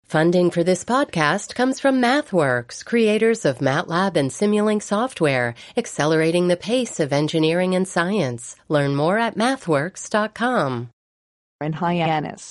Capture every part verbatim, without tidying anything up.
Funding for this podcast comes from MathWorks, creators of MATLAB and Simulink software, accelerating the pace of engineering and science. Learn more at mathworks dot com. And Hyannis.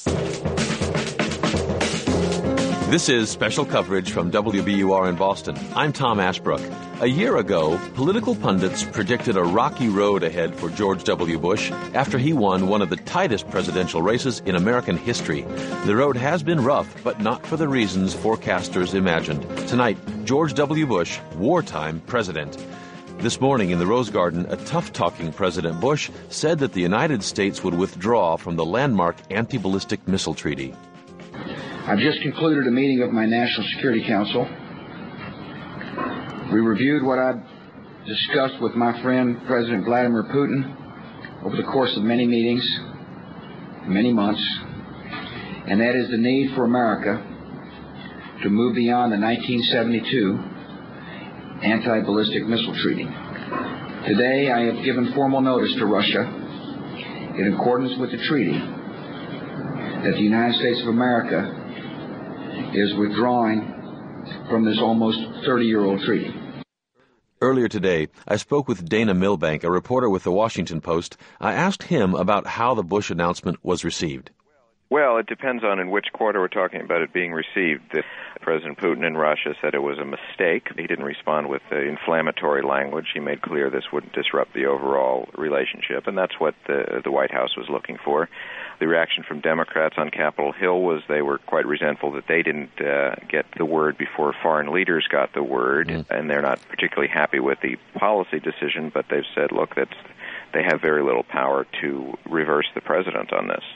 This is special coverage from W B U R in Boston. I'm Tom Ashbrook. A year ago, political pundits predicted a rocky road ahead for George W. Bush after he won one of the tightest presidential races in American history. The road has been rough, but not for the reasons forecasters imagined. Tonight, George W. Bush, wartime president. This morning in the Rose Garden, a tough-talking President Bush said that the United States would withdraw from the landmark anti-ballistic missile treaty. I've just concluded a meeting of my National Security Council. We reviewed what I'd discussed with my friend President Vladimir Putin over the course of many meetings, many months, and that is the need for America to move beyond the nineteen seventy-two anti-ballistic missile treaty. Today, I have given formal notice to Russia, in accordance with the treaty, that the United States of America is withdrawing from this almost thirty-year-old treaty. Earlier today, I spoke with Dana Milbank, a reporter with The Washington Post. I asked him about how the Bush announcement was received. Well, it depends on in which quarter we're talking about it being received. The President Putin in Russia said it was a mistake. He didn't respond with uh, inflammatory language. He made clear this wouldn't disrupt the overall relationship, and that's what the, the White House was looking for. The reaction from Democrats on Capitol Hill was they were quite resentful that they didn't uh, get the word before foreign leaders got the word, mm. and they're not particularly happy with the policy decision, but they've said, look, that's, they have very little power to reverse the president on this.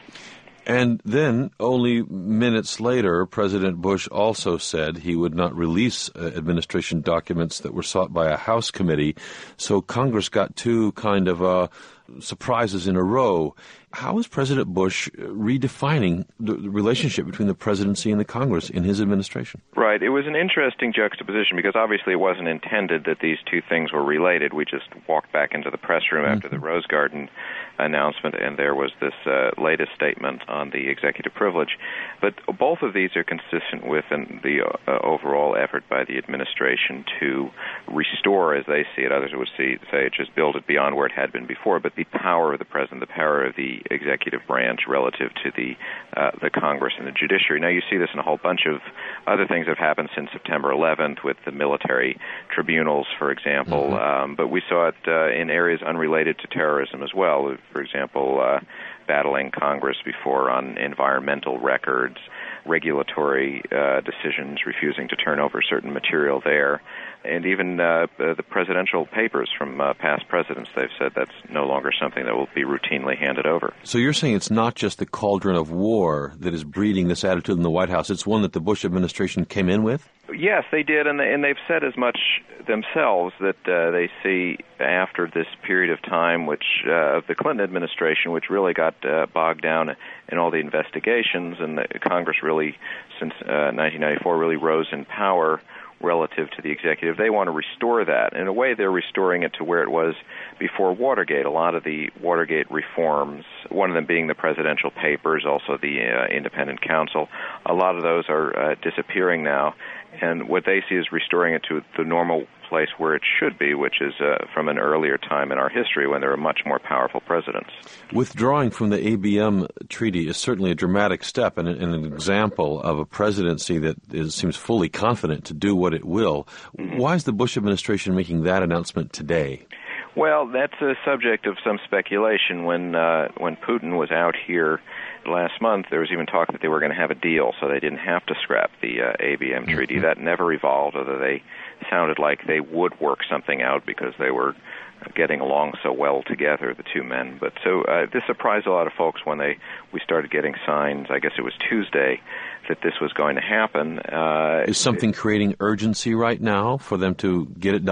And then, only minutes later, President Bush also said he would not release uh, administration documents that were sought by a House committee. So Congress got two kind of uh, surprises in a row. How is President Bush redefining the relationship between the presidency and the Congress in his administration? Right. It was an interesting juxtaposition because obviously it wasn't intended that these two things were related. We just walked back into the press room mm-hmm. after the Rose Garden announcement, and there was this uh, latest statement on the executive privilege. But both of these are consistent with an, the uh, overall effort by the administration to restore, as they see it, others would see, say, just build it beyond where it had been before, but the power of the president, the power of the executive branch relative to the uh, the Congress and the judiciary. Now, you see this in a whole bunch of other things that have happened since September eleventh with the military tribunals, for example, mm-hmm. um, but we saw it uh, in areas unrelated to terrorism as well. For example, uh, battling Congress before on environmental records, regulatory uh, decisions, refusing to turn over certain material there, and even uh, the presidential papers from uh, past presidents. They've said that's no longer something that will be routinely handed over. So you're saying it's not just the cauldron of war that is breeding this attitude in the White House. It's one that the Bush administration came in with? Yes, they did, and, they, and they've said as much themselves that uh, they see after this period of time, which uh, of the Clinton administration, which really got uh, bogged down in all the investigations, and the Congress really, since uh, nineteen ninety-four, really rose in power relative to the executive. They want to restore that. In a way, they're restoring it to where it was before Watergate. A lot of the Watergate reforms, one of them being the presidential papers, also the uh, independent counsel, a lot of those are uh, disappearing now. And what they see is restoring it to the normal place where it should be, which is uh, from an earlier time in our history when there were much more powerful presidents. Withdrawing from the A B M treaty is certainly a dramatic step and, and an example of a presidency that is, seems fully confident to do what it will. Mm-hmm. Why is the Bush administration making that announcement today? Well, that's a subject of some speculation. When uh, when Putin was out here last month, there was even talk that they were going to have a deal, so they didn't have to scrap the uh, A B M mm-hmm. treaty. That never evolved, although they sounded like they would work something out because they were getting along so well together, the two men. But so uh, this surprised a lot of folks when they we started getting signs, I guess it was Tuesday, that this was going to happen. Uh, Is something creating urgency right now for them to get it done?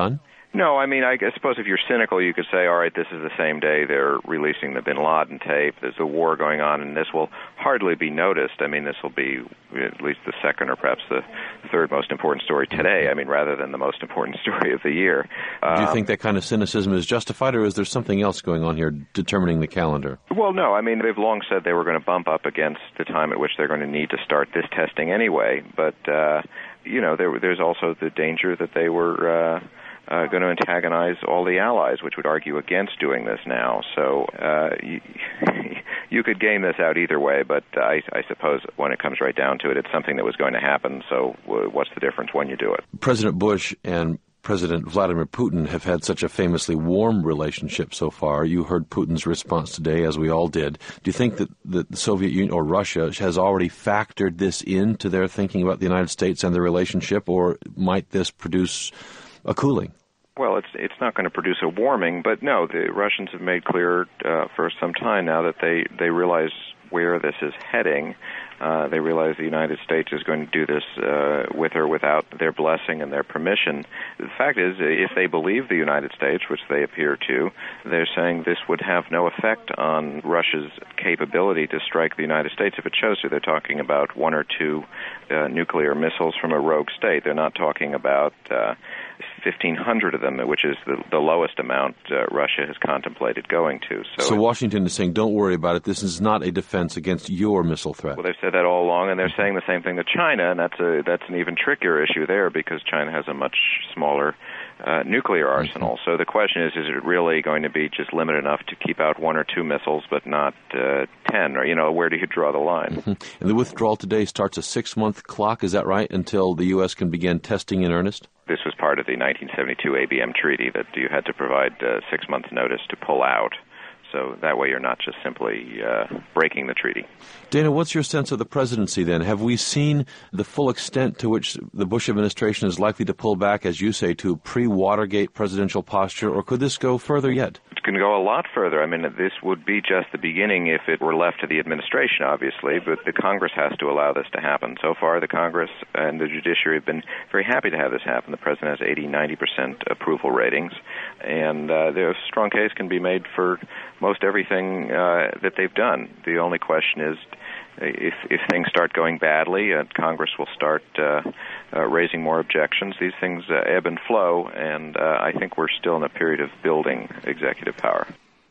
No, I mean, I suppose if you're cynical, you could say, all right, this is the same day they're releasing the bin Laden tape. There's a war going on, and this will hardly be noticed. I mean, this will be at least the second or perhaps the third most important story today, I mean, rather than the most important story of the year. Um, Do you think that kind of cynicism is justified, or is there something else going on here determining the calendar? Well, no. I mean, they've long said they were going to bump up against the time at which they're going to need to start this testing anyway. But, uh, you know, there, there's also the danger that they were uh, uh, going to antagonize all the allies, which would argue against doing this now. So uh, you, you could game this out either way, but I, I suppose when it comes right down to it, it's something that was going to happen. So what's the difference when you do it? President Bush and President Vladimir Putin have had such a famously warm relationship so far. You heard Putin's response today, as we all did. Do you think that the Soviet Union or Russia has already factored this into their thinking about the United States and the relationship, or might this produce a cooling? Well, it's it's not going to produce a warming, but no, the Russians have made clear uh, for some time now that they, they realize where this is heading. Uh, they realize the United States is going to do this uh, with or without their blessing and their permission. The fact is, if they believe the United States, which they appear to, they're saying this would have no effect on Russia's capability to strike the United States if it chose to. They're talking about one or two uh, nuclear missiles from a rogue state. They're not talking about uh, fifteen hundred of them, which is the, the lowest amount uh, Russia has contemplated going to. So, so Washington is saying, don't worry about it. This is not a defense against your missile threat. Well, they've said that all along, and they're saying the same thing to China, and that's a that's an even trickier issue there because China has a much smaller uh, nuclear arsenal. Mm-hmm. So the question is, is it really going to be just limited enough to keep out one or two missiles, but not uh, ten? Or, you know, where do you draw the line? Mm-hmm. And the withdrawal today starts a six-month clock, is that right, until the U S can begin testing in earnest? This was part of the nineteen seventy-two A B M treaty that you had to provide uh, six months' notice to pull out. So that way you're not just simply uh, breaking the treaty. Dana, what's your sense of the presidency then? Have we seen the full extent to which the Bush administration is likely to pull back, as you say, to pre-Watergate presidential posture, or could this go further yet? It can go a lot further. I mean, this would be just the beginning if it were left to the administration, obviously, but the Congress has to allow this to happen. So far, the Congress and the judiciary have been very happy to have this happen. The president has eighty, ninety percent approval ratings, and uh, there's a strong case can be made for most everything uh, that they've done. The only question is if if things start going badly, uh, Congress will start uh, uh, raising more objections. These things uh, ebb and flow, and uh, I think we're still in a period of building executive power.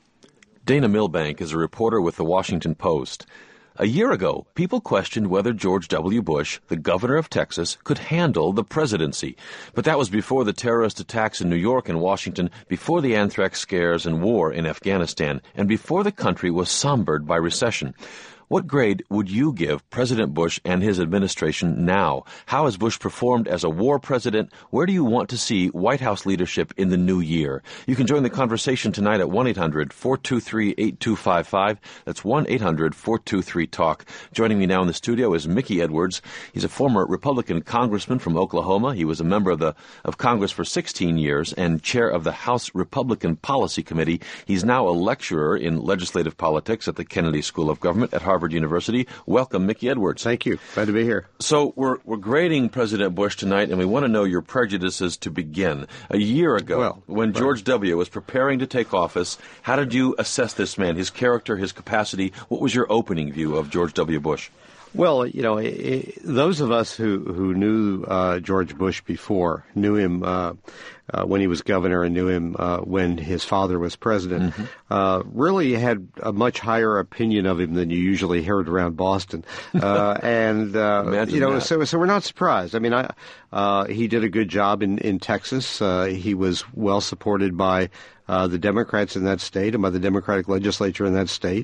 Dana Milbank is a reporter with The Washington Post. A year ago, people questioned whether George W. Bush, the governor of Texas, could handle the presidency. But that was before the terrorist attacks in New York and Washington, before the anthrax scares and war in Afghanistan, and before the country was sombered by recession. What grade would you give President Bush and his administration now? How has Bush performed as a war president? Where do you want to see White House leadership in the new year? You can join the conversation tonight at one eight hundred four two three eight two five five. That's one eight hundred four two three talk. Joining me now in the studio is Mickey Edwards. He's a former Republican congressman from Oklahoma. He was a member of the of Congress for sixteen years and chair of the House Republican Policy Committee. He's now a lecturer in legislative politics at the Kennedy School of Government at Harvard University. Welcome, Mickey Edwards. Thank you. Glad to be here. So we're we're grading President Bush tonight, and we want to know your prejudices to begin. A year ago, well, when well. George W. was preparing to take office, how did you assess this man, his character, his capacity? What was your opening view of George W. Bush? Well, you know, it, it, those of us who, who knew uh, George Bush before, knew him uh, uh, when he was governor and knew him uh, when his father was president, mm-hmm. uh, really had a much higher opinion of him than you usually heard around Boston. Uh, and, uh, you know, so, so we're not surprised. I mean, I, uh, he did a good job in, in Texas. Uh, he was well supported by Uh, the Democrats in that state and by the Democratic legislature in that state.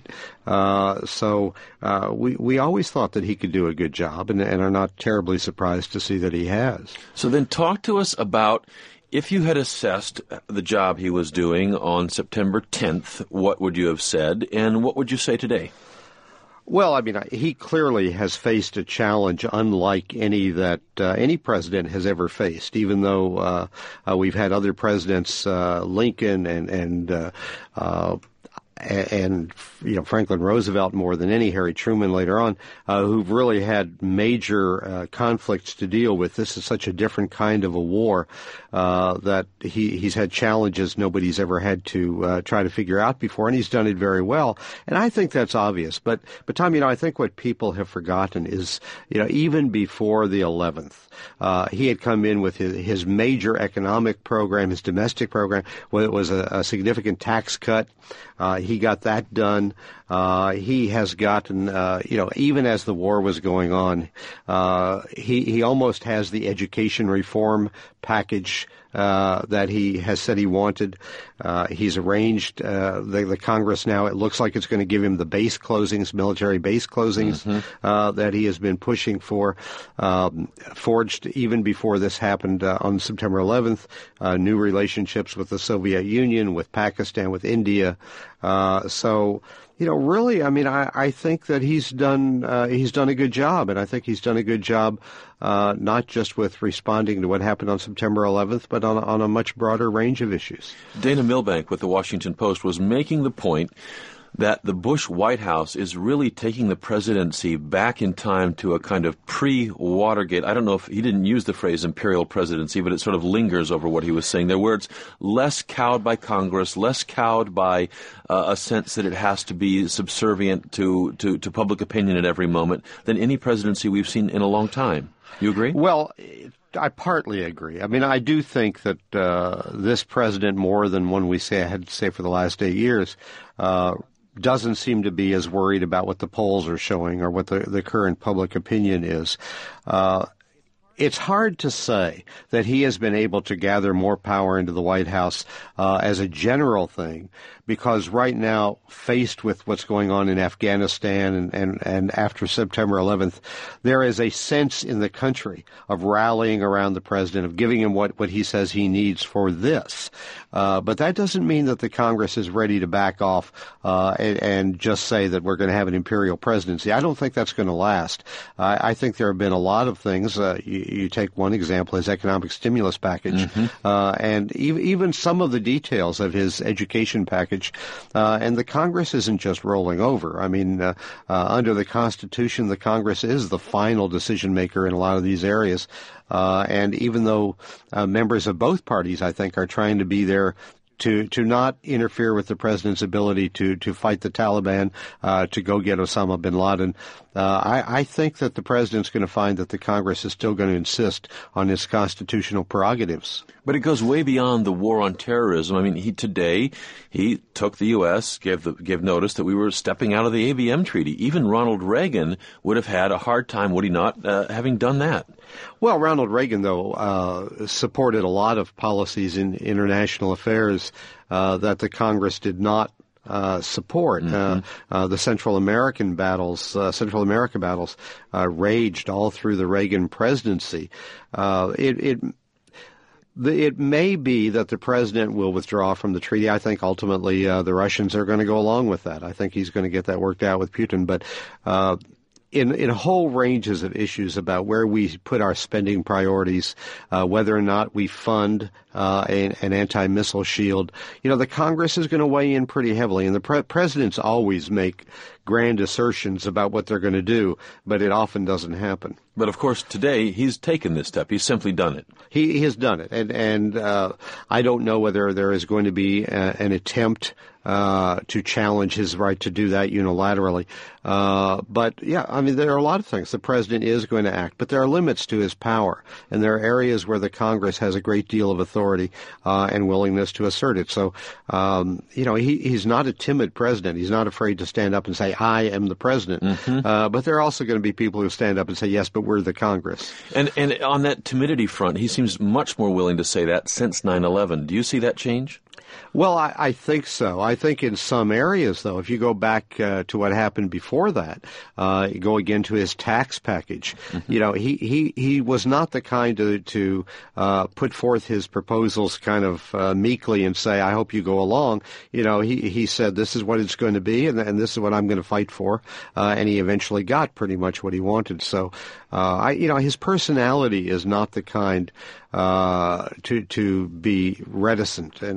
Uh, so uh, we we always thought that he could do a good job and, and are not terribly surprised to see that he has. So then talk to us about, if you had assessed the job he was doing on September tenth, what would you have said, and what would you say today? Well, I mean, he clearly has faced a challenge unlike any that uh, any president has ever faced, even though uh, uh, we've had other presidents, uh, Lincoln and, and uh, uh, and, you know, Franklin Roosevelt more than any, Harry Truman later on, uh, who've really had major uh, conflicts to deal with. This is such a different kind of a war uh, that he, he's had challenges nobody's ever had to uh, try to figure out before, and he's done it very well. And I think that's obvious. But, but Tom, you know, I think what people have forgotten is, you know, even before the eleventh, uh, he had come in with his, his major economic program, his domestic program, where it was a, a significant tax cut. Uh, he got that done. Uh, he has gotten, uh, you know, even as the war was going on, uh, he, he almost has the education reform package uh, that he has said he wanted. Uh, he's arranged uh, the, the Congress now. It looks like it's going to give him the base closings, military base closings mm-hmm. uh, that he has been pushing for. Um, forged even before this happened uh, on September eleventh, uh, new relationships with the Soviet Union, with Pakistan, with India. Uh, so, you know, really, I mean, I, I think that he's done uh, he's done a good job, and I think he's done a good job uh, not just with responding to what happened on September eleventh, but on, on a much broader range of issues. Dana Milbank with the Washington Post was making the point that the Bush White House is really taking the presidency back in time to a kind of pre-Watergate. I don't know if he didn't use the phrase imperial presidency, but it sort of lingers over what he was saying there, where it's less cowed by Congress, less cowed by uh, a sense that it has to be subservient to, to, to public opinion at every moment than any presidency we've seen in a long time. You agree? Well, I partly agree. I mean, I do think that uh, this president, more than one we say I had to say for the last eight years, uh, doesn't seem to be as worried about what the polls are showing or what the, the current public opinion is. Uh, It's hard to say that he has been able to gather more power into the White House uh, as a general thing, because right now, faced with what's going on in Afghanistan and, and, and after September eleventh, there is a sense in the country of rallying around the president, of giving him what, what he says he needs for this. Uh, but that doesn't mean that the Congress is ready to back off uh, and, and just say that we're going to have an imperial presidency. I don't think that's going to last. Uh, I think there have been a lot of things. Uh, you, you take one example, his economic stimulus package, mm-hmm. uh, and e- even some of the details of his education package. Uh, and the Congress isn't just rolling over. I mean, uh, uh, under the Constitution, the Congress is the final decision maker in a lot of these areas. Uh, and even though uh, members of both parties, I think, are trying to be there to to not interfere with the president's ability to to fight the Taliban, uh, to go get Osama bin Laden, uh, I, I think that the president's going to find that the Congress is still going to insist on his constitutional prerogatives. But it goes way beyond the war on terrorism. I mean, he today he took the U S, gave the gave notice that we were stepping out of the A B M treaty. Even Ronald Reagan would have had a hard time, would he not, uh, having done that? Well, Ronald Reagan, though, uh, supported a lot of policies in international affairs uh, that the Congress did not uh, support. Mm-hmm. Uh, uh, the Central American battles, uh, Central America battles, uh, raged all through the Reagan presidency. Uh, it, it It may be that the president will withdraw from the treaty. I think ultimately uh, the Russians are going to go along with that. I think he's going to get that worked out with Putin. But uh, in in whole ranges of issues about where we put our spending priorities, uh, whether or not we fund uh, an, an anti-missile shield, you know, the Congress is going to weigh in pretty heavily. And the pre- presidents always make grand assertions about what they're going to do, but it often doesn't happen. But, of course, today he's taken this step. He's simply done it. He, he has done it. And, and uh, I don't know whether there is going to be a, an attempt uh, to challenge his right to do that unilaterally. Uh, but, yeah, I mean, there are a lot of things. The president is going to act, but there are limits to his power. And there are areas where the Congress has a great deal of authority uh, and willingness to assert it. So, um, you know, he, he's not a timid president. He's not afraid to stand up and say, I am the president. Mm-hmm. Uh, but there are also going to be people who stand up and say, yes, but we're the Congress. And and on that timidity front, he seems much more willing to say that since nine eleven. Do you see that change? Well, I, I think so. I think in some areas, though, if you go back uh, to what happened before that, uh, you go again to his tax package, mm-hmm. you know, he, he, he was not the kind to, to uh, put forth his proposals kind of uh, meekly and say, I hope you go along. You know, he, he said, this is what it's going to be, and, and this is what I'm going to fight for. Uh, and he eventually got pretty much what he wanted. So, uh, I, you know, his personality is not the kind uh, to to be reticent and, and,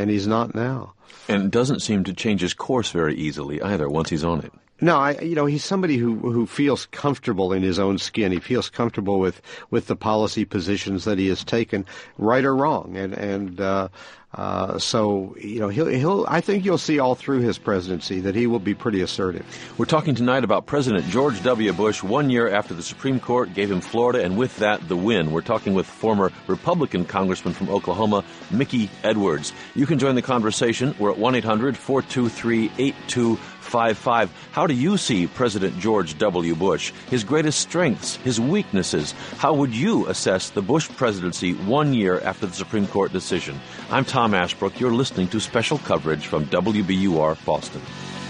and he's not now. And doesn't seem to change his course very easily either once he's on it. No, I, you know, he's somebody who, who feels comfortable in his own skin. He feels comfortable with, with the policy positions that he has taken, right or wrong. And, and, uh, uh, so, you know, he'll, he'll, I think you'll see all through his presidency that he will be pretty assertive. We're talking tonight about President George W. Bush, one year after the Supreme Court gave him Florida, and with that, the win. We're talking with former Republican Congressman from Oklahoma, Mickey Edwards. You can join the conversation. We're at one eight hundred four two three eight two five five. How do you see President George W. Bush? His greatest strengths, his weaknesses. How would you assess the Bush presidency one year after the Supreme Court decision? I'm Tom Ashbrook. You're listening to special coverage from W B U R Boston.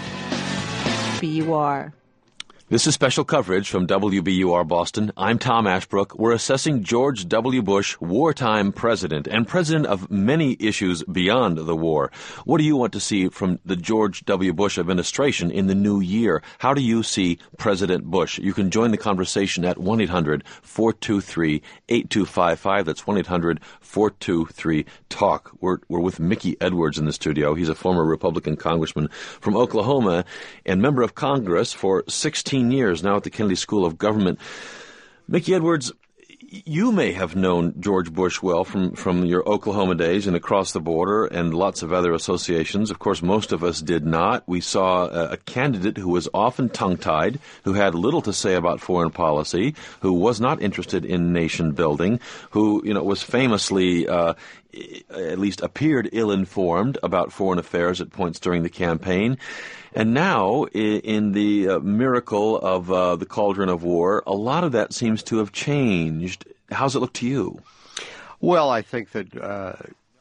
B U R. This is special coverage from W B U R Boston. I'm Tom Ashbrook. We're assessing George W. Bush, wartime president, and president of many issues beyond the war. What do you want to see from the George W. Bush administration in the new year? How do you see President Bush? You can join the conversation at one eight hundred four two three eight two five five. That's one eight hundred four two three talk. We're, we're with Mickey Edwards in the studio. He's a former Republican congressman from Oklahoma and member of Congress for sixteen years now at the Kennedy School of Government. Mickey Edwards, you may have known George Bush well from, from your Oklahoma days and across the border and lots of other associations. Of course, most of us did not. We saw a, a candidate who was often tongue-tied, who had little to say about foreign policy, who was not interested in nation building, who, you know, was famously uh, at least appeared ill-informed about foreign affairs at points during the campaign. And now, in the uh, miracle of uh, the cauldron of war, a lot of that seems to have changed. How's it look to you? Well, I think that uh,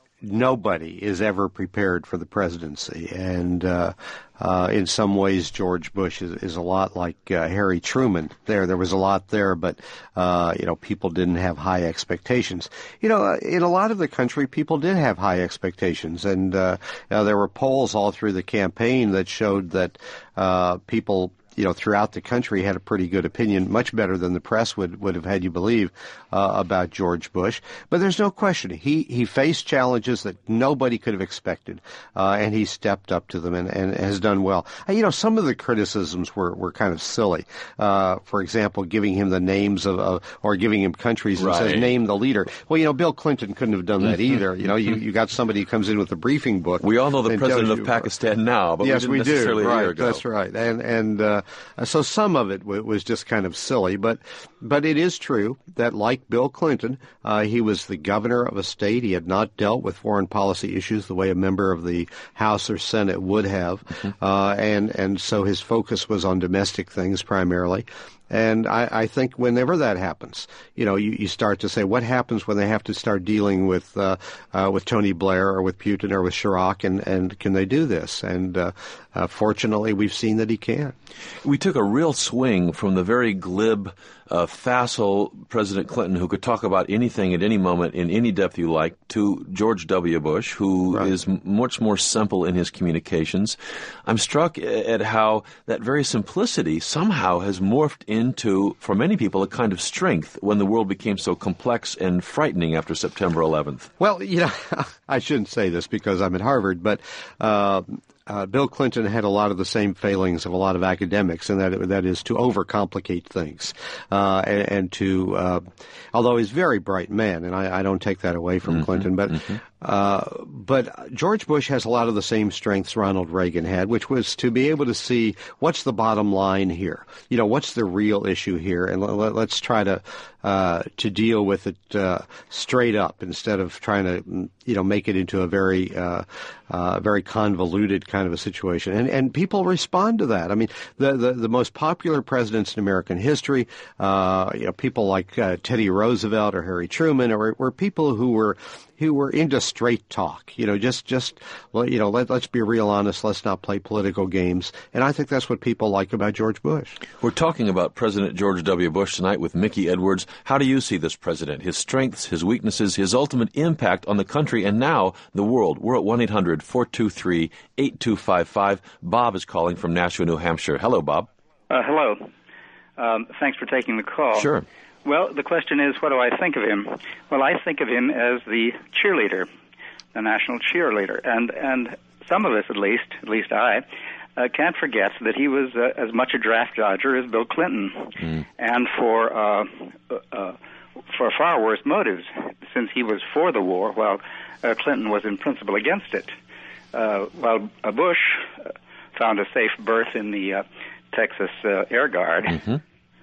nobody is ever prepared for the presidency. And uh, uh, in some ways, George Bush is, is a lot like uh, Harry Truman. There, there was a lot there, but, uh, you know, people didn't have high expectations. You know, in a lot of the country, people did have high expectations. And uh, you know, there were polls all through the campaign that showed that uh, people you know, throughout the country had a pretty good opinion, much better than the press would, would have had you believe, uh, about George Bush. But there's no question. He, he faced challenges that nobody could have expected, uh, and he stepped up to them and, and has done well. Uh, you know, some of the criticisms were, were kind of silly. Uh, for example, giving him the names of, of or giving him countries and right. says, name the leader. Well, you know, Bill Clinton couldn't have done that either. You know, you, you got somebody who comes in with a briefing book. We all know the president of you, Pakistan now, but yes, we didn't necessarily we do. a year right, ago. That's right. And, and, uh, so some of it w- was just kind of silly, but but it is true that, like Bill Clinton, uh, he was the governor of a state. He had not dealt with foreign policy issues the way a member of the House or Senate would have, mm-hmm. uh, and and so his focus was on domestic things primarily. And I, I think whenever that happens, you know, you, you start to say, what happens when they have to start dealing with uh, uh, with Tony Blair or with Putin or with Chirac, and, and can they do this? And uh, uh, fortunately, we've seen that he can. We took a real swing from the very glib, uh, facile President Clinton, who could talk about anything at any moment in any depth you like, to George W. Bush, who right. is m- much more simple in his communications. I'm struck at how that very simplicity somehow has morphed into, for many people, a kind of strength when the world became so complex and frightening after September eleventh. Well, you know, I shouldn't say this because I'm at Harvard, but uh, uh, Bill Clinton had a lot of the same failings of a lot of academics, and that that is to overcomplicate things, uh, and, and to, uh, although he's a very bright man, and I, I don't take that away from mm-hmm, Clinton, but mm-hmm. uh, but George Bush has a lot of the same strengths Ronald Reagan had, which was to be able to see what's the bottom line here, you know, what's the real issue here, and let, let's try to uh, to deal with it uh, straight up instead of trying to, you know, make it into a very uh, uh, very convoluted kind of a situation. And and people respond to that. I mean, the the, the most popular presidents in American history, uh, you know, people like uh, Teddy Roosevelt or Harry Truman, or were people who were who were into straight talk, you know, just, just, you know, let, let's be real honest, let's not play political games. And I think that's what people like about George Bush. We're talking about President George W. Bush tonight with Mickey Edwards. How do you see this president, his strengths, his weaknesses, his ultimate impact on the country and now the world? We're at one eight hundred four two three eight two five five. Bob is calling from Nashua, New Hampshire. Hello, Bob. Uh, hello. Um, thanks for taking the call. Sure. Well, the question is, what do I think of him? Well, I think of him as the cheerleader the national cheerleader. And and some of us, at least, at least I, uh, can't forget that he was uh, as much a draft dodger as Bill Clinton, mm. and for uh, uh, for far worse motives, since he was for the war, while uh, Clinton was in principle against it. Uh, while uh, Bush uh, found a safe berth in the uh, Texas uh, Air Guard. Mm-hmm.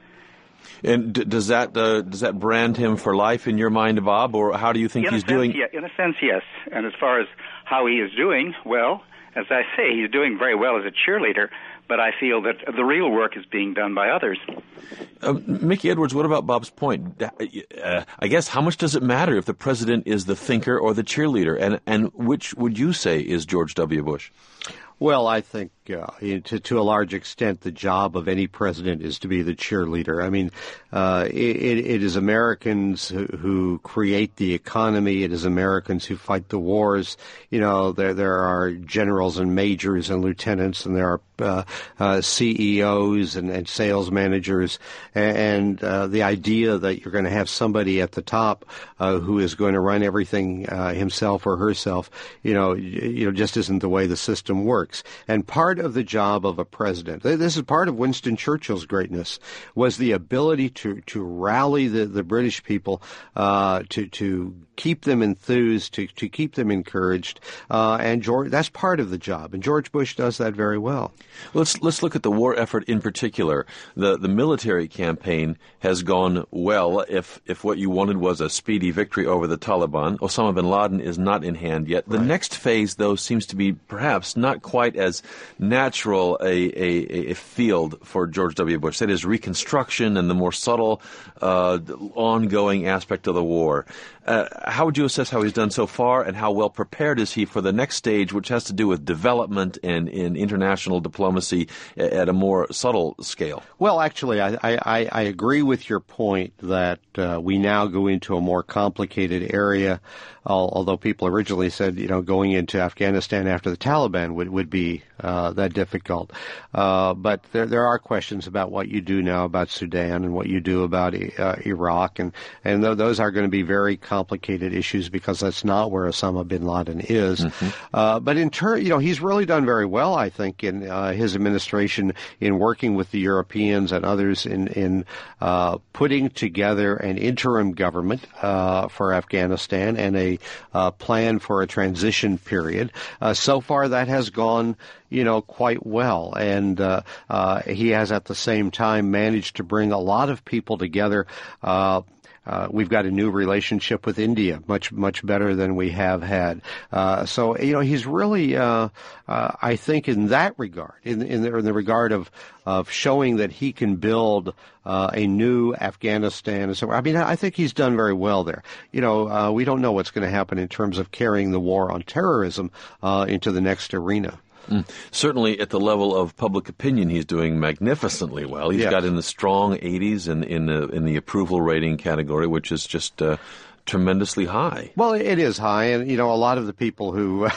And d- does that uh, does that brand him for life in your mind, Bob, or how do you think in he's sense, doing? Yeah, in a sense, yes. And as far as how he is doing, well, as I say, he's doing very well as a cheerleader, but I feel that the real work is being done by others. Uh, Mickey Edwards, what about Bob's point? Uh, I guess how much does it matter if the president is the thinker or the cheerleader, and and which would you say is George W. Bush? Well, I think uh, to, to a large extent the job of any president is to be the cheerleader. I mean, uh, it, it is Americans who, who create the economy. It is Americans who fight the wars. You know, there there are generals and majors and lieutenants, and there are uh, uh, C E Os and, and sales managers. And uh, the idea that you're going to have somebody at the top uh, who is going to run everything uh, himself or herself, you know, you know, just isn't the way the system works. And part of the job of a president, this is part of Winston Churchill's greatness, was the ability to, to rally the, the British people, uh, to, to keep them enthused, to, to keep them encouraged. Uh, and George, that's part of the job. And George Bush does that very well. Let's, let's look at the war effort in particular. The, the military campaign has gone well. If, if what you wanted was a speedy victory over the Taliban, Osama bin Laden is not in hand yet. The right. next phase, though, seems to be perhaps not quite quite as natural a, a, a field for George W. Bush. That is reconstruction and the more subtle, uh, ongoing aspect of the war. Uh, how would you assess how he's done so far, and how well prepared is he for the next stage, which has to do with development and in international diplomacy at a more subtle scale? Well, actually, I, I, I agree with your point that uh, we now go into a more complicated area, although people originally said, you know, going into Afghanistan after the Taliban would, would be uh, that difficult. Uh, but there, there are questions about what you do now about Sudan and what you do about uh, Iraq, and, and th- those are going to be very complicated. complicated issues because that's not where Osama bin Laden is. Mm-hmm. Uh, but in turn, you know, he's really done very well, I think, in uh, his administration in working with the Europeans and others in, in uh, putting together an interim government uh, for Afghanistan and a uh, plan for a transition period. Uh, so far, that has gone you know, quite well. And uh, uh, he has at the same time managed to bring a lot of people together. Uh, Uh, we've got a new relationship with India, much, much better than we have had. Uh, so, you know, he's really, uh, uh, I think in that regard, in, in, the, in the regard of, of showing that he can build uh, a new Afghanistan. So, I mean, I think he's done very well there. You know, uh, we don't know what's going to happen in terms of carrying the war on terrorism uh, into the next arena. Mm. Certainly at the level of public opinion, he's doing magnificently well. He's yes. got in the strong eighties in, in, the, in the approval rating category, which is just uh, tremendously high. Well, it is high, and, you know, a lot of the people who,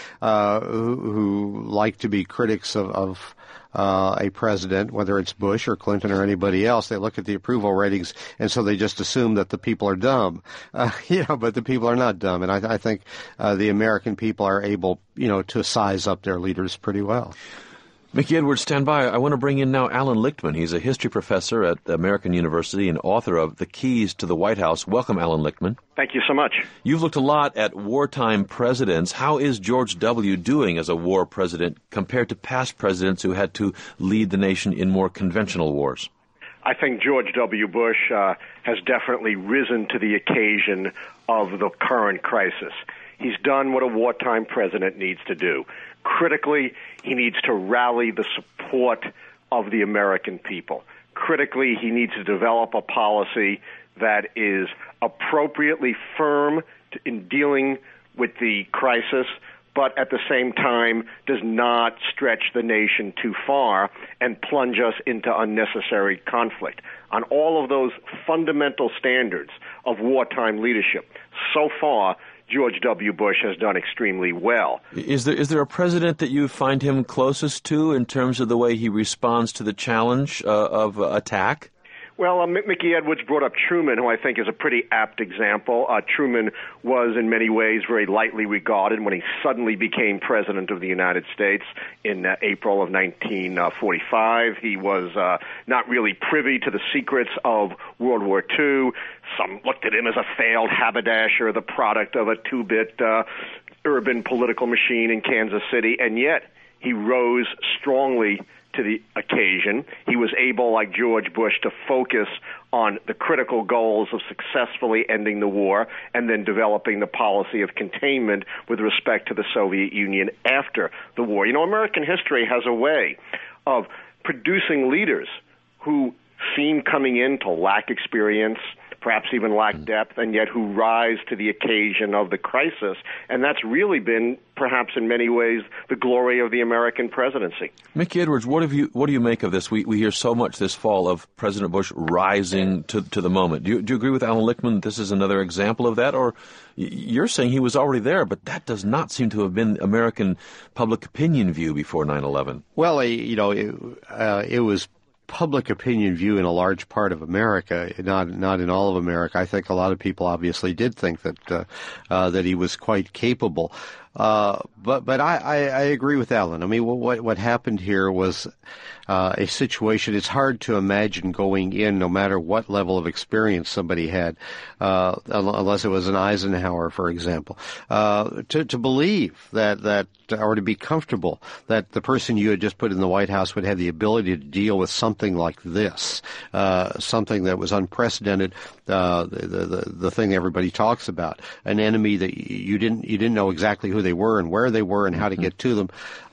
uh, who, who like to be critics of, of Uh, a president, whether it's Bush or Clinton or anybody else, they look at the approval ratings, and so they just assume that the people are dumb. Uh, you know, but the people are not dumb, and I, I think uh, the American people are able, you know, to size up their leaders pretty well. Mickey Edwards, stand by. I want to bring in now Alan Lichtman. He's a history professor at American University and author of The Keys to the White House. Welcome, Alan Lichtman. Thank you so much. You've looked a lot at wartime presidents. How is George W. doing as a war president compared to past presidents who had to lead the nation in more conventional wars? I think George W. Bush uh, has definitely risen to the occasion of the current crisis. He's done what a wartime president needs to do. Critically, he needs to rally the support of the American people. Critically, he needs to develop a policy that is appropriately firm in dealing with the crisis, but at the same time does not stretch the nation too far and plunge us into unnecessary conflict. On all of those fundamental standards of wartime leadership, so far, George W. Bush has done extremely well. Is there is there a president that you find him closest to in terms of the way he responds to the challenge uh, of uh, attack? Well, uh, Mickey Edwards brought up Truman, who I think is a pretty apt example. Uh, Truman was in many ways very lightly regarded when he suddenly became president of the United States in uh, April of nineteen forty-five. He was uh, not really privy to the secrets of World War Two. Some looked at him as a failed haberdasher, the product of a two-bit uh, urban political machine in Kansas City, and yet he rose strongly to the occasion. He was able, like George Bush, to focus on the critical goals of successfully ending the war and then developing the policy of containment with respect to the Soviet Union after the war. You know, American history has a way of producing leaders who seem coming in to lack experience, perhaps even lack depth, and yet who rise to the occasion of the crisis. And that's really been, perhaps in many ways, the glory of the American presidency. Mickey Edwards, what have you? What do you make of this? We we hear so much this fall of President Bush rising to to the moment. Do you, do you agree with Alan Lichtman that this is another example of that? Or you're saying he was already there, but that does not seem to have been American public opinion view before nine eleven. Well, you know, it, uh, it was public opinion view in a large part of America, not not in all of America. I think a lot of people obviously did think that uh, uh, that he was quite capable. Uh, but but I, I, I agree with Alan. I mean, what what happened here was uh, a situation. It's hard to imagine going in, no matter what level of experience somebody had, uh, unless it was an Eisenhower, for example, uh, to to believe that that or to be comfortable that the person you had just put in the White House would have the ability to deal with something like this, uh, something that was unprecedented. Uh, the, the the thing everybody talks about, an enemy that you didn't you didn't know exactly who they were and where they were and how to get to them,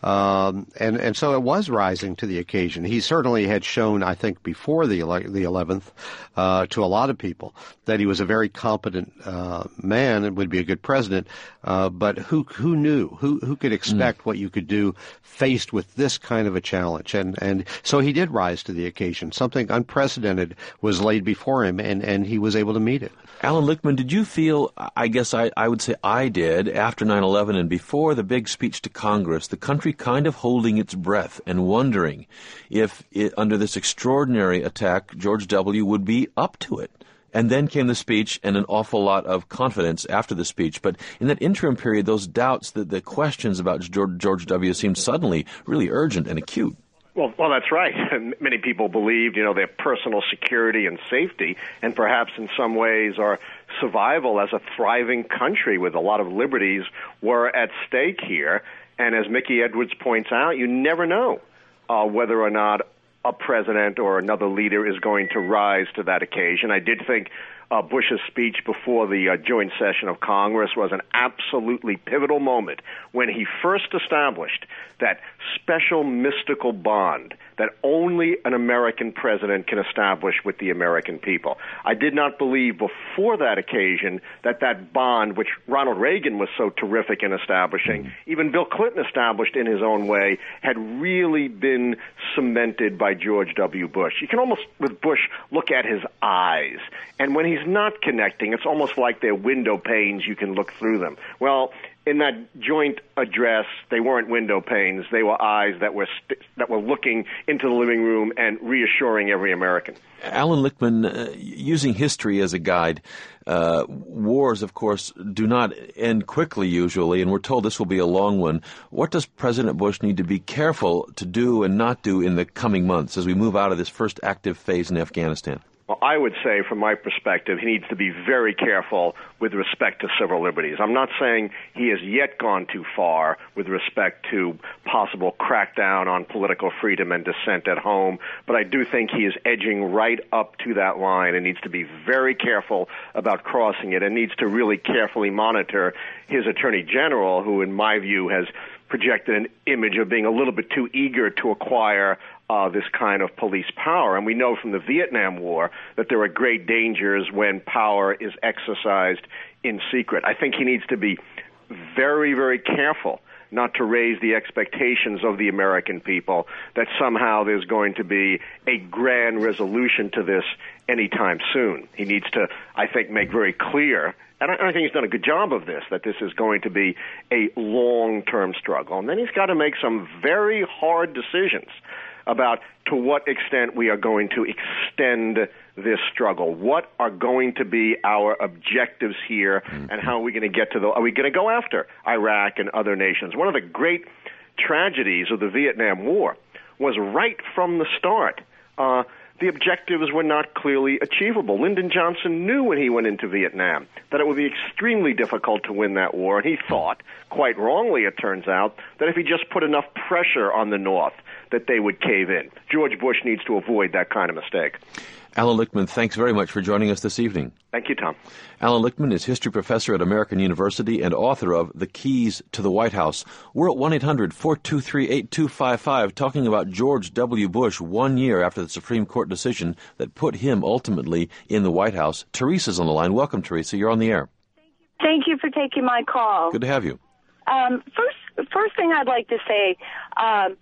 um, and and so it was rising to the occasion. He certainly had shown, I think, before the ele- the eleventh, uh, to a lot of people that he was a very competent uh, man and would be a good president. Uh, but who who knew who who could expect mm. what you could do faced with this kind of a challenge? And and so he did rise to the occasion. Something unprecedented was laid before him, and and he was able to meet it. Alan Lichtman, did you feel, I guess I, I would say I did, after nine eleven and before the big speech to Congress, the country kind of holding its breath and wondering if, it, under this extraordinary attack, George W. would be up to it? And then came the speech and an awful lot of confidence after the speech. But in that interim period, those doubts, the, the questions about George, George W. seemed suddenly really urgent and acute. Well, well, that's right. Many people believed, you know, their personal security and safety, and perhaps in some ways our survival as a thriving country with a lot of liberties were at stake here. And as Mickey Edwards points out, you never know uh, whether or not a president or another leader is going to rise to that occasion. I did think uh, Bush's speech before the uh, joint session of Congress was an absolutely pivotal moment when he first established that special mystical bond that only an American president can establish with the American people. I did not believe before that occasion that that bond, which Ronald Reagan was so terrific in establishing, even Bill Clinton established in his own way, had really been cemented by George W. Bush. You can almost, with Bush, look at his eyes. And when he's not connecting, it's almost like they're window panes. You can look through them. Well, in that joint address, they weren't window panes. They were eyes that were st- that were looking into the living room and reassuring every American. Alan Lichtman, uh, using history as a guide, uh, wars, of course, do not end quickly usually, and we're told this will be a long one. What does President Bush need to be careful to do and not do in the coming months as we move out of this first active phase in Afghanistan? Well, I would say, from my perspective, he needs to be very careful with respect to civil liberties. I'm not saying he has yet gone too far with respect to possible crackdown on political freedom and dissent at home, but I do think he is edging right up to that line and needs to be very careful about crossing it and needs to really carefully monitor his Attorney General, who, in my view, has projected an image of being a little bit too eager to acquire Uh, this kind of police power. And we know from the Vietnam War that there are great dangers when power is exercised in secret. I think he needs to be very, very careful not to raise the expectations of the American people that somehow there's going to be a grand resolution to this anytime soon. He needs to, I think, make very clear, and I, I think he's done a good job of this, that this is going to be a long-term struggle. And then he's got to make some very hard decisions about to what extent we are going to extend this struggle? What are going to be our objectives here, mm-hmm. and how are we going to get to the, are we going to go after Iraq and other nations? One of the great tragedies of the Vietnam War was right from the start, uh, the objectives were not clearly achievable. Lyndon Johnson knew when he went into Vietnam that it would be extremely difficult to win that war, and he thought, quite wrongly it turns out, that if he just put enough pressure on the North, that they would cave in. George Bush needs to avoid that kind of mistake. Alan Lichtman, thanks very much for joining us this evening. Thank you, Tom. Alan Lichtman is history professor at American University and author of The Keys to the White House. We're at one eight hundred four two three eight two five five talking about George W. Bush one year after the Supreme Court decision that put him ultimately in the White House. Teresa's on the line. Welcome, Teresa. You're on the air. Thank you for taking my call. Good to have you. Um, first, first thing I'd like to say, um,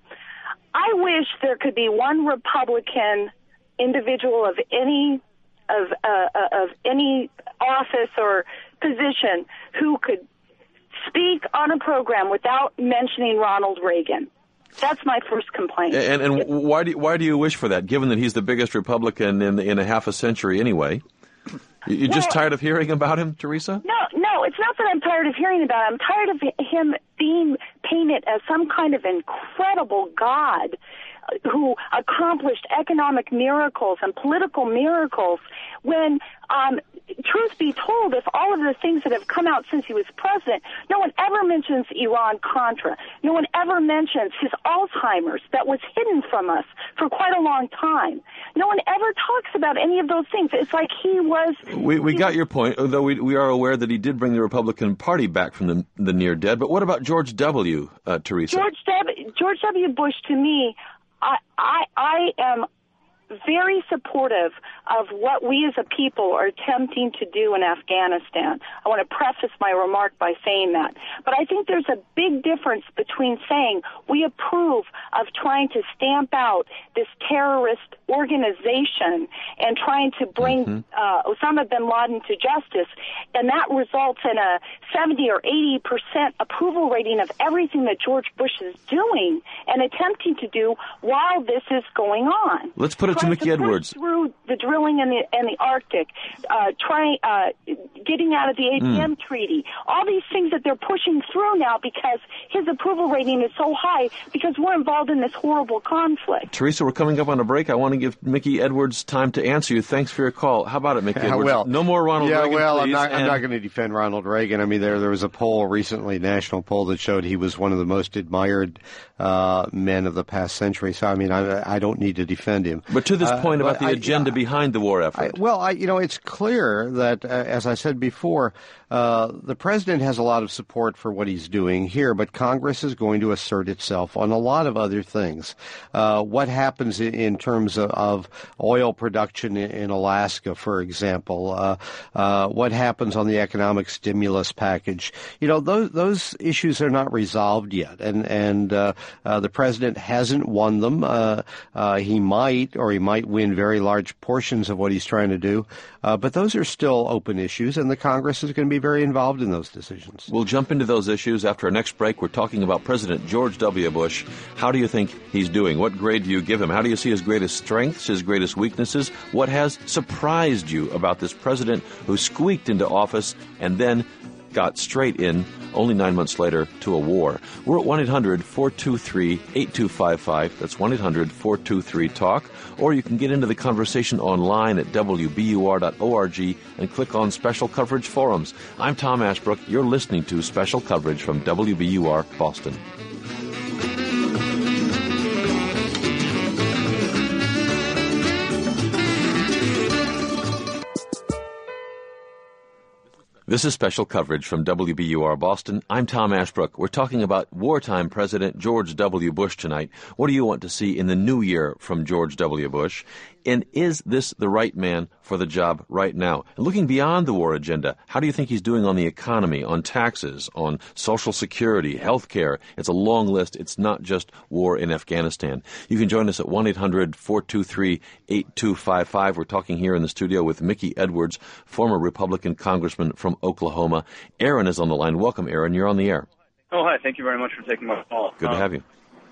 I wish there could be one Republican individual of any of uh, of any office or position who could speak on a program without mentioning Ronald Reagan. That's my first complaint. And, and why do you, why do you wish for that? Given that he's the biggest Republican in in a half a century, anyway. You're well, just tired of hearing about him, Teresa? No, no, it's not that I'm tired of hearing about him. I'm tired of him being painted as some kind of incredible god who accomplished economic miracles and political miracles when, um, truth be told, if all of the things that have come out since he was president, no one ever mentions Iran-Contra. No one ever mentions his Alzheimer's that was hidden from us for quite a long time. No one ever talks about any of those things. It's like he was... We we got your point, although we we are aware that he did bring the Republican Party back from the, the near dead. But what about George W., uh, Teresa? George W. George W. Bush, to me, I, I, I am very supportive of what we as a people are attempting to do in Afghanistan. I want to preface my remark by saying that. But I think there's a big difference between saying we approve of trying to stamp out this terrorist organization and trying to bring mm-hmm. uh, Osama bin Laden to justice, and that results in a seventy or eighty percent approval rating of everything that George Bush is doing and attempting to do while this is going on. Let's put it to Mickey to Edwards. Through the drilling in the in the Arctic, uh, trying uh, getting out of the A P M mm. treaty, all these things that they're pushing through now because his approval rating is so high because we're involved in this horrible conflict. Teresa, we're coming up on a break. I want to give Mickey Edwards time to answer you. Thanks for your call. How about it, Mickey Edwards? Well, no more Ronald yeah, Reagan, well, please. I'm not, and... I'm not going to defend Ronald Reagan. I mean, there there was a poll recently, national poll, that showed he was one of the most admired uh, men of the past century. So, I mean, I, I don't need to defend him. But to this uh, point about the I, agenda I, behind the war effort. I, well, I, you know, it's clear that, uh, as I said before, uh, the president has a lot of support for what he's doing here, but Congress is going to assert itself on a lot of other things. Uh, what happens in, in terms of, of oil production in, in Alaska, for example? Uh, uh, what happens on the economic stimulus package? You know, those those issues are not resolved yet, and and uh, uh, the president hasn't won them. Uh, uh, he might, or he might win very large portions of what he's trying to do, uh, but those are still open issues, and the Congress is going to be very involved in those decisions. We'll jump into those issues after our next break. We're talking about President George W. Bush. How do you think he's doing? What grade do you give him? How do you see his greatest strengths, his greatest weaknesses? What has surprised you about this president who squeaked into office and then got straight in only nine months later to a war? We're at one eight hundred four two three eight two five five. That's one eight hundred four two three talk. Or you can get into the conversation online at W B U R dot org and click on Special Coverage Forums. I'm Tom Ashbrook. You're listening to Special Coverage from W B U R Boston. This is special coverage from W B U R Boston. I'm Tom Ashbrook. We're talking about wartime President George W. Bush tonight. What do you want to see in the new year from George W. Bush? And is this the right man for the job right now? And looking beyond the war agenda, how do you think he's doing on the economy, on taxes, on Social Security, health care? It's a long list. It's not just war in Afghanistan. You can join us at one eight hundred four two three eight two five five. We're talking here in the studio with Mickey Edwards, former Republican congressman from Oklahoma. Aaron is on the line. Welcome, Aaron. You're on the air. Oh, hi. Thank you very much for taking my call. Good to um, have you.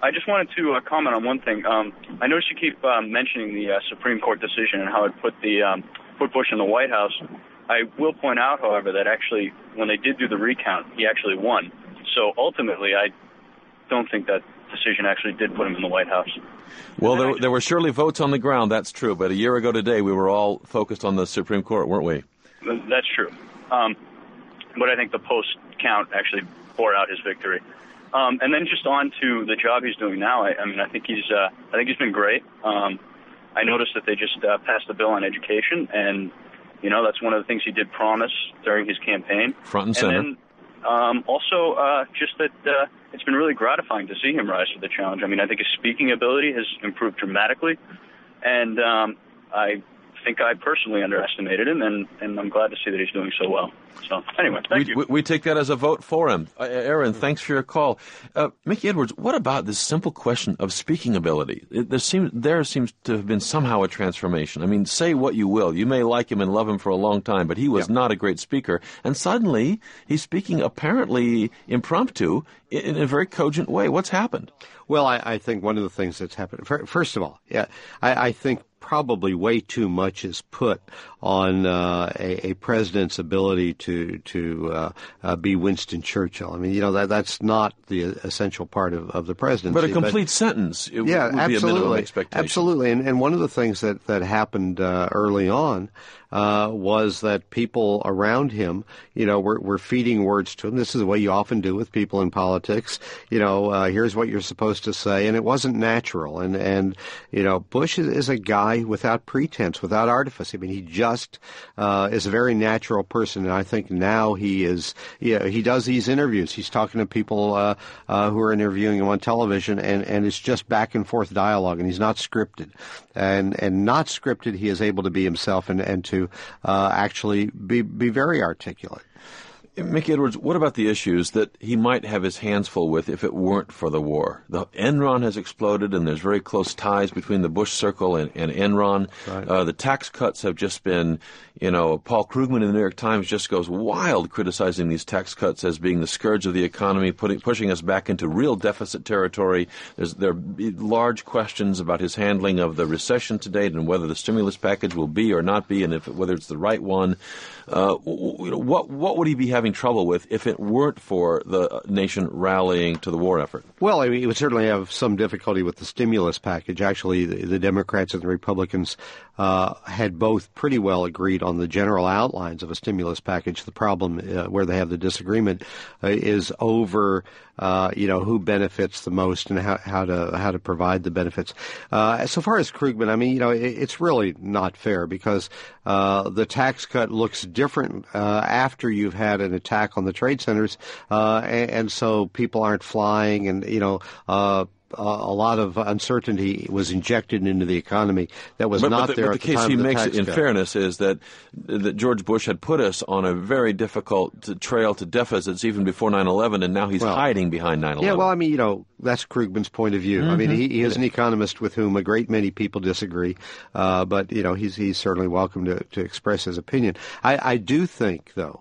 I just wanted to uh, comment on one thing. Um, I noticed you keep um, mentioning the uh, Supreme Court decision and how it put the um, put Bush in the White House. I will point out, however, that actually when they did do the recount, he actually won. So ultimately, I don't think that decision actually did put him in the White House. Well, there, there were surely votes on the ground, that's true. But a year ago today, we were all focused on the Supreme Court, weren't we? That's true. Um, but I think the post-count actually bore out his victory. Um, and then just on to the job he's doing now. I, I mean, I think he's uh, I think he's been great. Um, I noticed that they just uh, passed the bill on education, and you know that's one of the things he did promise during his campaign. Front and center. And then um, also uh, just that uh, it's been really gratifying to see him rise to the challenge. I mean, I think his speaking ability has improved dramatically, and um, I think I personally underestimated him, and, and I'm glad to see that he's doing so well. So, anyway, thank we, you. We, we take that as a vote for him. Uh, Aaron, thanks for your call. Uh, Mickey Edwards, what about this simple question of speaking ability? It, there, seems, there seems to have been somehow a transformation. I mean, say what you will. You may like him and love him for a long time, but he was yeah. not a great speaker. And suddenly, he's speaking apparently impromptu in, in a very cogent way. What's happened? Well, I, I think one of the things that's happened, first of all, yeah, I, I think probably way too much is put on uh, a, a president's ability to to uh, uh, be Winston Churchill. I mean, you know, that that's not the essential part of, of the presidency. But a complete but, sentence it yeah, would absolutely, be a minimum expectation. Absolutely. And, and one of the things that, that happened uh, early on uh, was that people around him, you know, were, were feeding words to him. This is the way you often do with people in politics. You know, uh, here's what you're supposed to say. And it wasn't natural. And, and you know, Bush is, is a guy without pretense, without artifice. I mean, he just uh, is a very natural person. And I think now he is, yeah, he does these interviews. He's talking to people uh, uh, who are interviewing him on television, and, and it's just back and forth dialogue, and he's not scripted. And and not scripted, he is able to be himself and, and to uh, actually be, be very articulate. Mickey Edwards, what about the issues that he might have his hands full with if it weren't for the war? The Enron has exploded, and there's very close ties between the Bush circle and, and Enron. Right. Uh, the tax cuts have just been, you know, Paul Krugman in the New York Times just goes wild criticizing these tax cuts as being the scourge of the economy, putting, pushing us back into real deficit territory. There's, there are large questions about his handling of the recession to date and whether the stimulus package will be or not be, and if whether it's the right one. Uh, what what would he be having trouble with if it weren't for the nation rallying to the war effort? Well, I mean, he would certainly have some difficulty with the stimulus package. Actually, the, the Democrats and the Republicans uh, had both pretty well agreed on the general outlines of a stimulus package. The problem uh, where they have the disagreement uh, is over, uh, you know, who benefits the most and how, how to how to provide the benefits. Uh, so far as Krugman, I mean, you know, it, it's really not fair because uh, the tax cut looks different uh, after you've had an attack on the trade centers, uh, and, and so people aren't flying, and you know. Uh, a lot of uncertainty was injected into the economy that was but, not but the, there but at the the case time he of the makes, tax in cut. fairness, is that that George Bush had put us on a very difficult trail to deficits even before nine eleven, and now he's well, hiding behind nine eleven. Yeah, well, I mean, you know, that's Krugman's point of view. Mm-hmm. I mean, he, he is an economist with whom a great many people disagree, uh, but, you know, he's he's certainly welcome to, to express his opinion. I, I do think, though,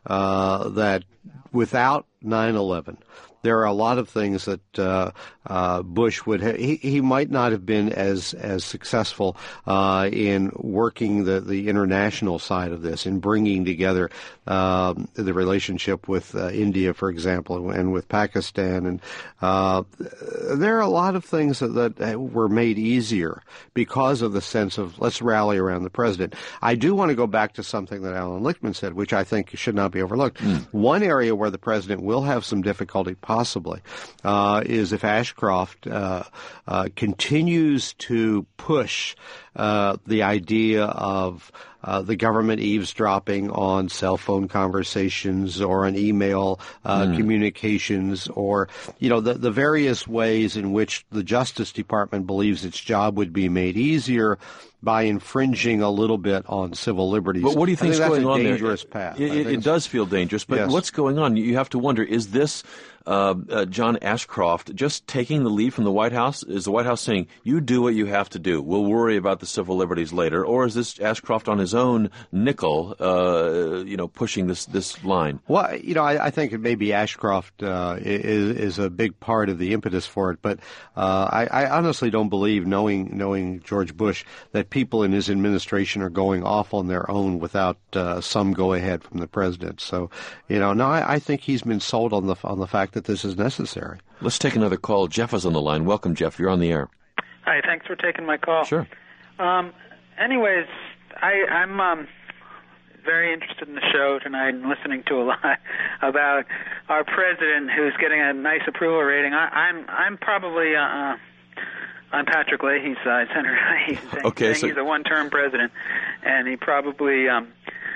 uh, that without nine eleven, there are a lot of things that uh, uh, Bush would have. He, he might not have been as as successful uh, in working the, the international side of this, in bringing together um, the relationship with uh, India, for example, and with Pakistan. And uh, there are a lot of things that, that were made easier because of the sense of let's rally around the president. I do want to go back to something that Alan Lichtman said, which I think should not be overlooked. Mm. One area where the president will have some difficulty possibly, uh, is if Ashcroft uh, uh, continues to push uh, the idea of uh, the government eavesdropping on cell phone conversations or on email uh, mm. communications, or, you know, the, the various ways in which the Justice Department believes its job would be made easier by infringing a little bit on civil liberties. But what do you think is going on there? That's a dangerous path. It, it, it does feel dangerous, but yes. What's going on? You have to wonder, is this uh, uh, John Ashcroft just taking the lead from the White House? Is the White House saying, you do what you have to do. We'll worry about the the civil liberties later, or is this Ashcroft on his own nickel, uh, you know, pushing this, this line? Well, you know, I, I think it maybe Ashcroft uh, is, is a big part of the impetus for it, but uh, I, I honestly don't believe, knowing knowing George Bush, that people in his administration are going off on their own without uh, some go-ahead from the president. So, you know, no, I, I think he's been sold on the on the fact that this is necessary. Let's take another call. Jeff is on the line. Welcome, Jeff. You're on the air. Hi, thanks for taking my call. Sure. Um, anyways, I, I'm um, very interested in the show tonight and listening to a lot about our president who's getting a nice approval rating. I, I'm I'm probably uh, on Patrick Leahy's side, Senator Leahy, saying, okay, saying so he's a one-term president, and he probably um,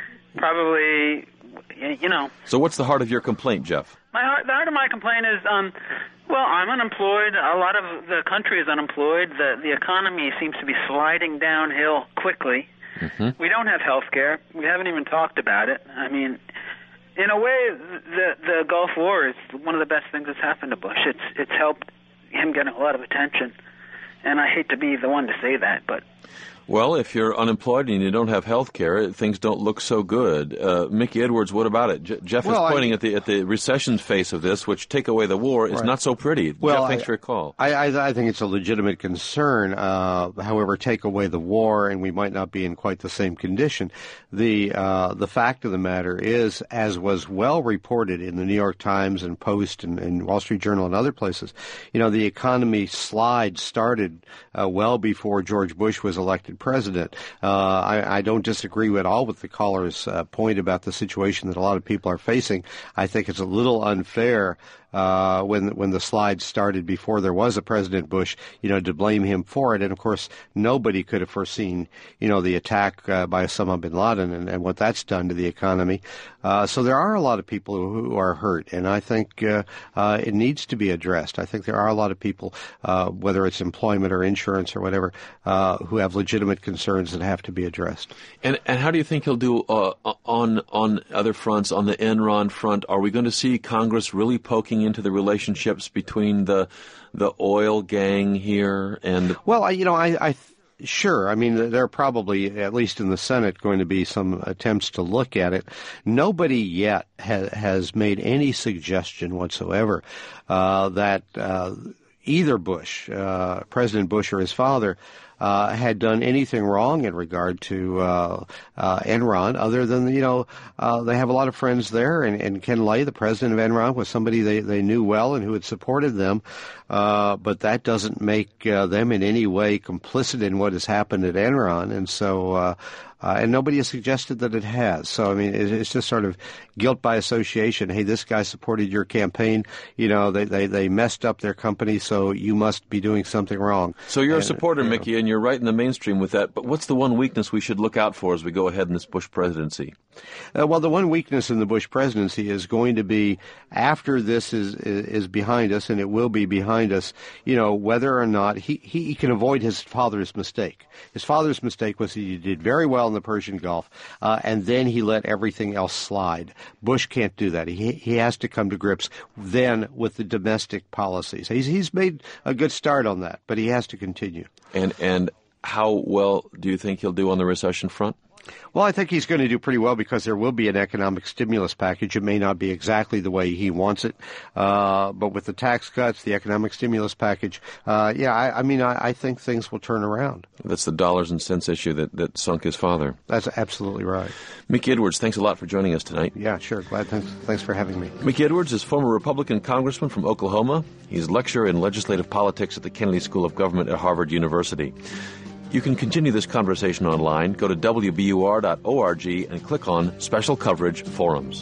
probably you know. So what's the heart of your complaint, Jeff? My heart, the heart of my complaint is, um, well, I'm unemployed. A lot of the country is unemployed. The the economy seems to be sliding downhill quickly. Mm-hmm. We don't have health care. We haven't even talked about it. I mean, in a way, the the Gulf War is one of the best things that's happened to Bush. It's it's helped him get a lot of attention. And I hate to be the one to say that, but... Well, if you're unemployed and you don't have health care, things don't look so good. Uh, Mickey Edwards, what about it? Je- Jeff well, is pointing I, at the at the recession face of this, which, take away the war, is right. not so pretty. Well, Jeff, thanks I, for your call. I, I, I think it's a legitimate concern. Uh, however, take away the war, and we might not be in quite the same condition. The uh, the fact of the matter is, as was well reported in the New York Times and Post and, and Wall Street Journal and other places, you know, the economy slide started uh, well before George Bush was elected president. Uh, I, I don't disagree at all with the caller's uh, point about the situation that a lot of people are facing. I think it's a little unfair uh, when when the slide started before there was a President Bush, you know, to blame him for it. And, of course, nobody could have foreseen, you know, the attack uh, by Osama bin Laden and, and what that's done to the economy. Uh, so there are a lot of people who, who are hurt, and I think uh, uh, it needs to be addressed. I think there are a lot of people, uh, whether it's employment or insurance or whatever, uh, who have legitimate concerns that have to be addressed. And and how do you think he'll do uh, on on other fronts, on the Enron front? Are we going to see Congress really poking into the relationships between the the oil gang here and? Well, I, you know, I. I Sure. I mean, there are probably, at least in the Senate, going to be some attempts to look at it. Nobody yet ha- has made any suggestion whatsoever uh, that uh, either Bush, uh, President Bush or his father, Uh, had done anything wrong in regard to uh, uh, Enron, other than, you know, uh, they have a lot of friends there, and, and Ken Lay, the president of Enron, was somebody they, they knew well and who had supported them, uh, but that doesn't make uh, them in any way complicit in what has happened at Enron, and so uh, Uh, and nobody has suggested that it has. So, I mean, it, it's just sort of guilt by association. Hey, this guy supported your campaign. You know, they, they, they messed up their company, so you must be doing something wrong. So you're and, a supporter, you know, Mickey, and you're right in the mainstream with that. But what's the one weakness we should look out for as we go ahead in this Bush presidency? Uh, well, the one weakness in the Bush presidency is going to be, after this is, is is behind us, and it will be behind us, you know, whether or not he, he, he can avoid his father's mistake. His father's mistake was he did very well in the Persian Gulf, uh, and then he let everything else slide. Bush can't do that. He he has to come to grips then with the domestic policies. He's he's made a good start on that, but he has to continue. And and how well do you think he'll do on the recession front? Well, I think he's going to do pretty well because there will be an economic stimulus package. It may not be exactly the way he wants it, uh, but with the tax cuts, the economic stimulus package, uh, yeah, I, I mean, I, I think things will turn around. That's the dollars and cents issue that, that sunk his father. That's absolutely right. Mickey Edwards, thanks a lot for joining us tonight. Yeah, sure. Glad. Thanks, thanks for having me. Mickey Edwards is former Republican congressman from Oklahoma. He's lecturer in legislative politics at the Kennedy School of Government at Harvard University. You can continue this conversation online. Go to W B U R dot org and click on Special Coverage Forums.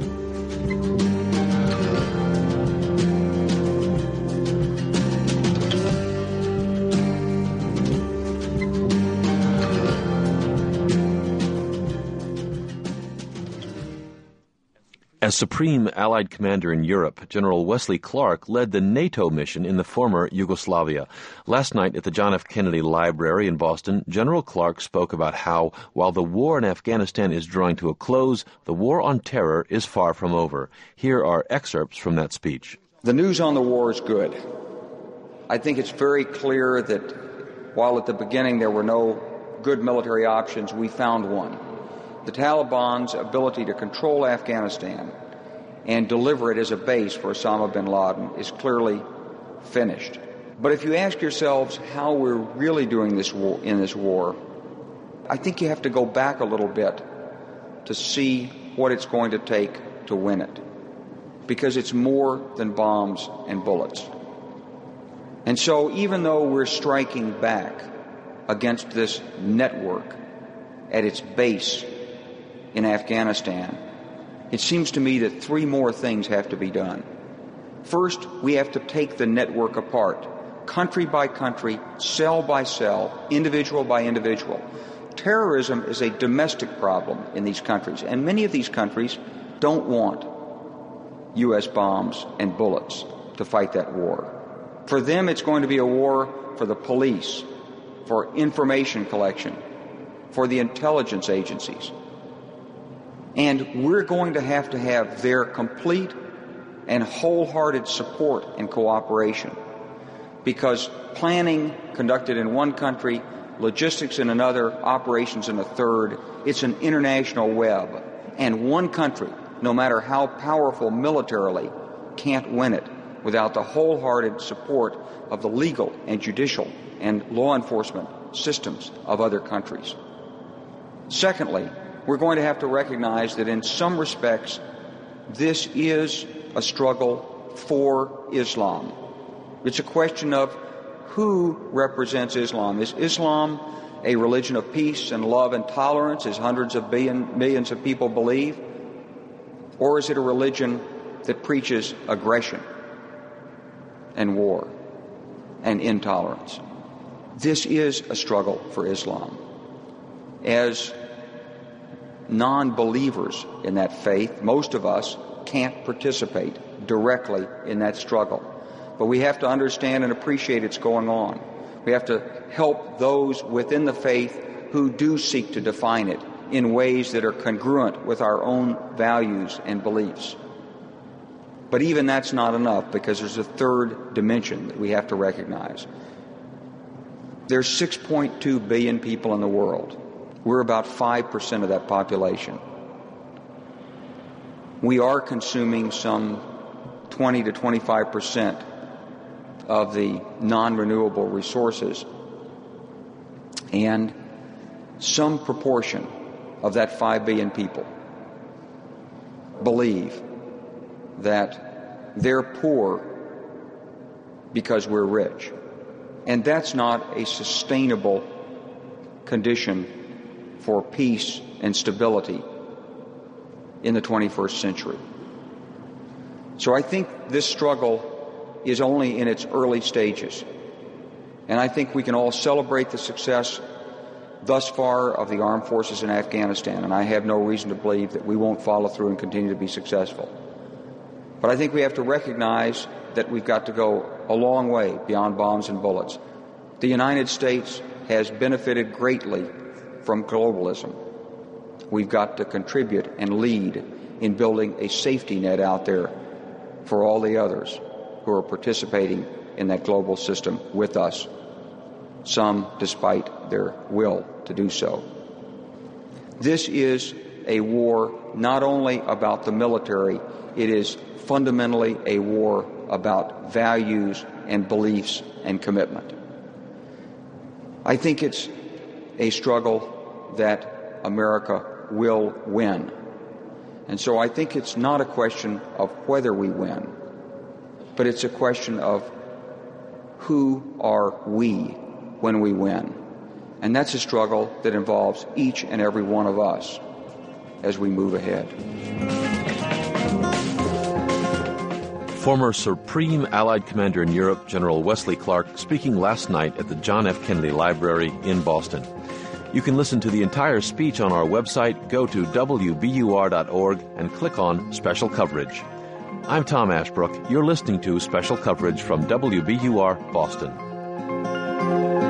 As Supreme Allied Commander in Europe, General Wesley Clark led the NATO mission in the former Yugoslavia. Last night at the John F. Kennedy Library in Boston, General Clark spoke about how, while the war in Afghanistan is drawing to a close, the war on terror is far from over. Here are excerpts from that speech. The news on the war is good. I think it's very clear that while at the beginning there were no good military options, we found one. The Taliban's ability to control Afghanistan and deliver it as a base for Osama bin Laden is clearly finished. But if you ask yourselves how we're really doing this war, in this war, I think you have to go back a little bit to see what it's going to take to win it. Because it's more than bombs and bullets. And so even though we're striking back against this network at its base in Afghanistan, it seems to me that three more things have to be done. First, we have to take the network apart, country by country, cell by cell, individual by individual. Terrorism is a domestic problem in these countries, and many of these countries don't want U S bombs and bullets to fight that war. For them, it's going to be a war for the police, for information collection, for the intelligence agencies. And we're going to have to have their complete and wholehearted support and cooperation, because planning conducted in one country, logistics in another, operations in a third, it's an international web. And one country, no matter how powerful militarily, can't win it without the wholehearted support of the legal and judicial and law enforcement systems of other countries. Secondly, we're going to have to recognize that in some respects, this is a struggle for Islam. It's a question of who represents Islam. Is Islam a religion of peace and love and tolerance, as hundreds of billion, millions of people believe? Or is it a religion that preaches aggression and war and intolerance? This is a struggle for Islam. As non-believers in that faith, most of us can't participate directly in that struggle. But we have to understand and appreciate it's going on. We have to help those within the faith who do seek to define it in ways that are congruent with our own values and beliefs. But even that's not enough, because there's a third dimension that we have to recognize. There's six point two billion people in the world. We're about five percent of that population. We are consuming some twenty to twenty-five percent of the non-renewable resources, and some proportion of that five billion people believe that they're poor because we're rich. And that's not a sustainable condition for peace and stability in the twenty-first century. So I think this struggle is only in its early stages. And I think we can all celebrate the success thus far of the armed forces in Afghanistan, and I have no reason to believe that we won't follow through and continue to be successful. But I think we have to recognize that we've got to go a long way beyond bombs and bullets. The United States has benefited greatly from globalism. We've got to contribute and lead in building a safety net out there for all the others who are participating in that global system with us, some despite their will to do so. This is a war not only about the military, it is fundamentally a war about values and beliefs and commitment. I think it's a struggle that America will win. And so I think it's not a question of whether we win, but it's a question of who are we when we win. And that's a struggle that involves each and every one of us as we move ahead. Former Supreme Allied Commander in Europe, General Wesley Clark, speaking last night at the John F. Kennedy Library in Boston. You can listen to the entire speech on our website. Go to W B U R dot org and click on Special Coverage. I'm Tom Ashbrook. You're listening to Special Coverage from W B U R Boston.